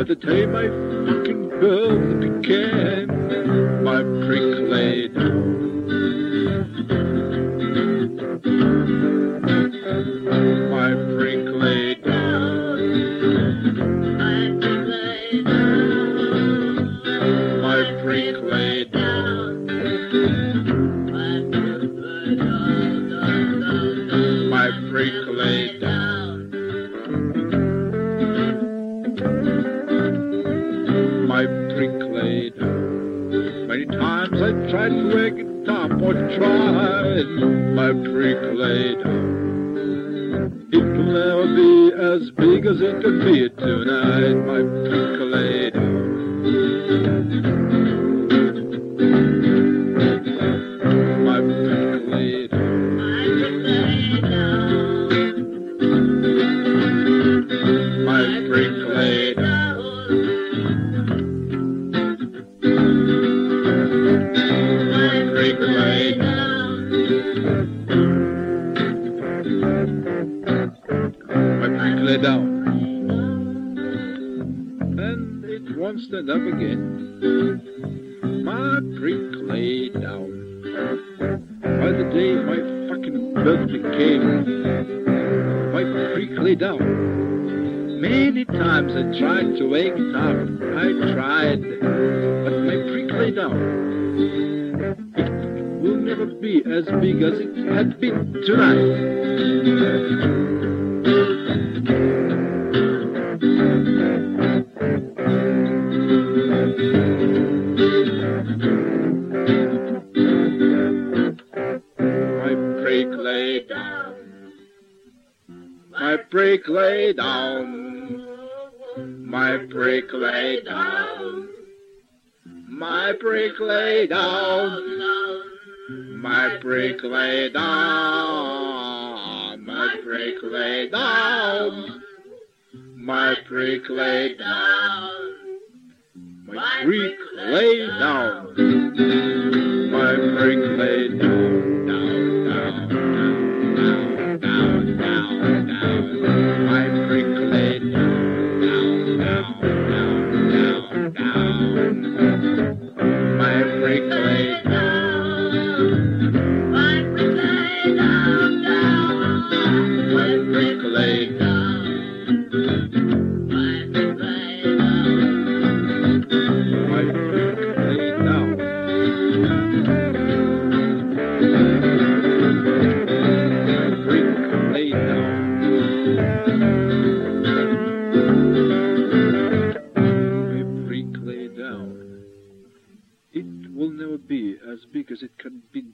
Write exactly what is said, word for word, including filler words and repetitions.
the day my fucking birth began, my prick lay down. My prick lay down. My prick lay down. My prick lay down. My prick lay down. Many times I tried to wake it up or tried. My prick lay down. It will never be as big as it can be tonight. My prick lay down. My prick lay down. My prick lay down. My prick lay down. My prick lay down. And it won't stand up again. My prick lay down. By the day my fucking birthday came, my prick lay down. Many times I tried to wake it up. I tried, but my prick lay down. It will never be as big as it had been tonight. My prick lay down. My prick lay down. My prick lay down. My prick lay down. My prick lay down. My prick lay down. My prick lay down. My prick lay down. My prick lay down. Down, down, down, down, down, down, down. My prick lay down. My prick lay down. My prick lay down, down. My prick lay down. My prick lay down. My prick lay down. My prick lay down. My prick lay down. It will never be as big as it can be